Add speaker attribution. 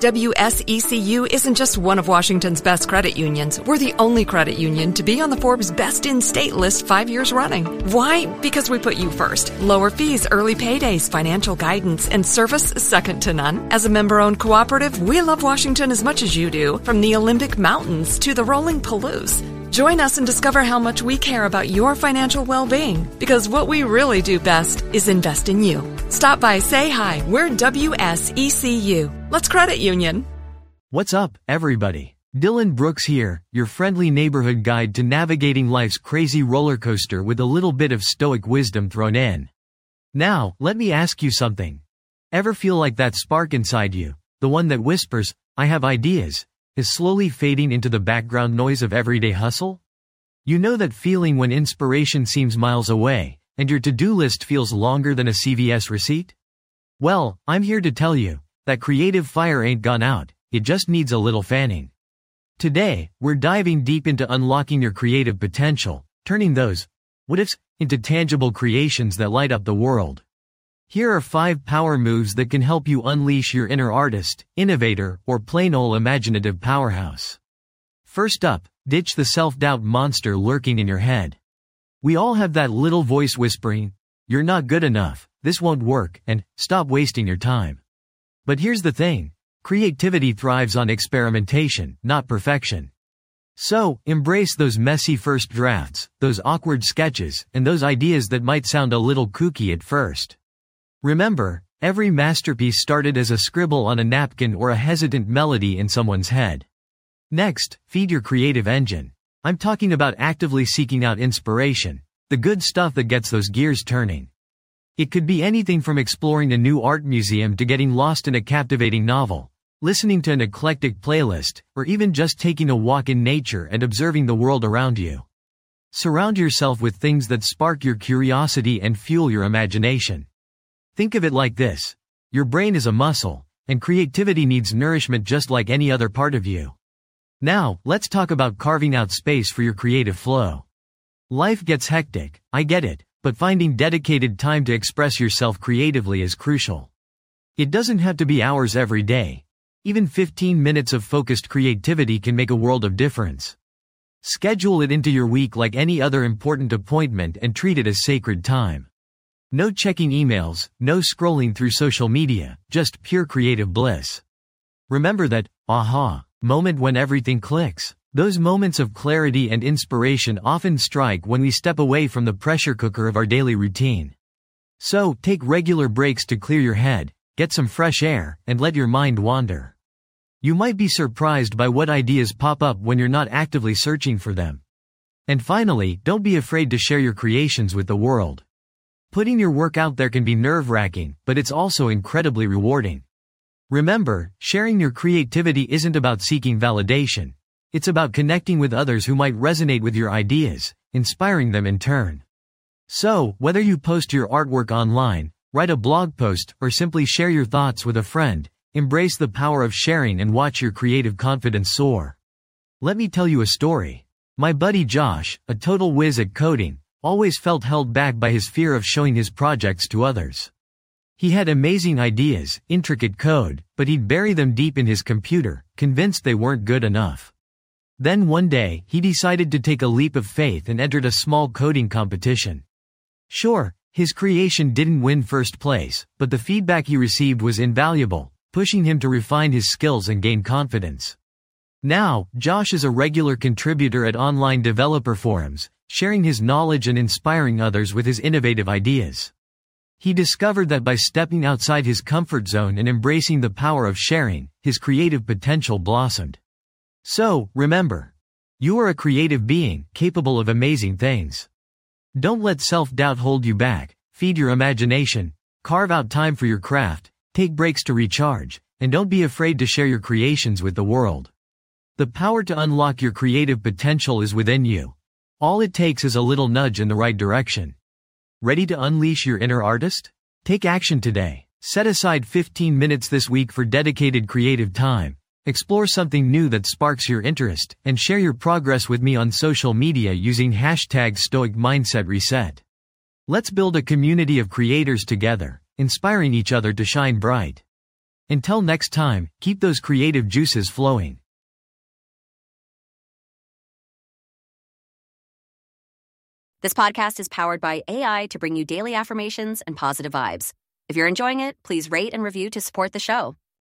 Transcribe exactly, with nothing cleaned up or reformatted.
Speaker 1: W S E C U isn't just one of Washington's best credit unions. We're the only credit union to be on the Forbes Best in State list five years running. Why? Because we put you first. Lower fees, early paydays, financial guidance, and service second to none. As a member-owned cooperative, we love Washington as much as you do, from the Olympic Mountains to the rolling Palouse. Join us and discover how much we care about your financial well-being, because what we really do best is invest in you. Stop by, say hi. We're W S E C U. Let's credit union.
Speaker 2: What's up, everybody? Dylan Brooks here, your friendly neighborhood guide to navigating life's crazy roller coaster with a little bit of stoic wisdom thrown in. Now, let me ask you something. Ever feel like that spark inside you, the one that whispers, "I have ideas," is slowly fading into the background noise of everyday hustle? You know that feeling when inspiration seems miles away, and your to-do list feels longer than a C V S receipt? Well, I'm here to tell you that creative fire ain't gone out, it just needs a little fanning. Today, we're diving deep into unlocking your creative potential, turning those what-ifs into tangible creations that light up the world. Here are five power moves that can help you unleash your inner artist, innovator, or plain ol' imaginative powerhouse. First up, ditch the self-doubt monster lurking in your head. We all have that little voice whispering, "You're not good enough, this won't work," and "Stop wasting your time." But here's the thing, creativity thrives on experimentation, not perfection. So, embrace those messy first drafts, those awkward sketches, and those ideas that might sound a little kooky at first. Remember, every masterpiece started as a scribble on a napkin or a hesitant melody in someone's head. Next, feed your creative engine. I'm talking about actively seeking out inspiration, the good stuff that gets those gears turning. It could be anything from exploring a new art museum to getting lost in a captivating novel, listening to an eclectic playlist, or even just taking a walk in nature and observing the world around you. Surround yourself with things that spark your curiosity and fuel your imagination. Think of it like this. Your brain is a muscle, and creativity needs nourishment just like any other part of you. Now, let's talk about carving out space for your creative flow. Life gets hectic, I get it, but finding dedicated time to express yourself creatively is crucial. It doesn't have to be hours every day. Even fifteen minutes of focused creativity can make a world of difference. Schedule it into your week like any other important appointment and treat it as sacred time. No checking emails, no scrolling through social media, just pure creative bliss. Remember that, aha, moment when everything clicks. Those moments of clarity and inspiration often strike when we step away from the pressure cooker of our daily routine. So, take regular breaks to clear your head, get some fresh air, and let your mind wander. You might be surprised by what ideas pop up when you're not actively searching for them. And finally, don't be afraid to share your creations with the world. Putting your work out there can be nerve-wracking, but it's also incredibly rewarding. Remember, sharing your creativity isn't about seeking validation. It's about connecting with others who might resonate with your ideas, inspiring them in turn. So, whether you post your artwork online, write a blog post, or simply share your thoughts with a friend, embrace the power of sharing and watch your creative confidence soar. Let me tell you a story. My buddy Josh, a total whiz at coding, always felt held back by his fear of showing his projects to others. He had amazing ideas, intricate code, but he'd bury them deep in his computer, convinced they weren't good enough. Then one day, he decided to take a leap of faith and entered a small coding competition. Sure, his creation didn't win first place, but the feedback he received was invaluable, pushing him to refine his skills and gain confidence. Now, Josh is a regular contributor at online developer forums, sharing his knowledge and inspiring others with his innovative ideas. He discovered that by stepping outside his comfort zone and embracing the power of sharing, his creative potential blossomed. So, remember, you are a creative being, capable of amazing things. Don't let self-doubt hold you back, feed your imagination, carve out time for your craft, take breaks to recharge, and don't be afraid to share your creations with the world. The power to unlock your creative potential is within you. All it takes is a little nudge in the right direction. Ready to unleash your inner artist? Take action today. Set aside fifteen minutes this week for dedicated creative time. Explore something new that sparks your interest, and share your progress with me on social media using hashtag Stoic Mindset Reset. Let's build a community of creators together, inspiring each other to shine bright. Until next time, keep those creative juices flowing.
Speaker 3: This podcast is powered by A I to bring you daily affirmations and positive vibes. If you're enjoying it, please rate and review to support the show.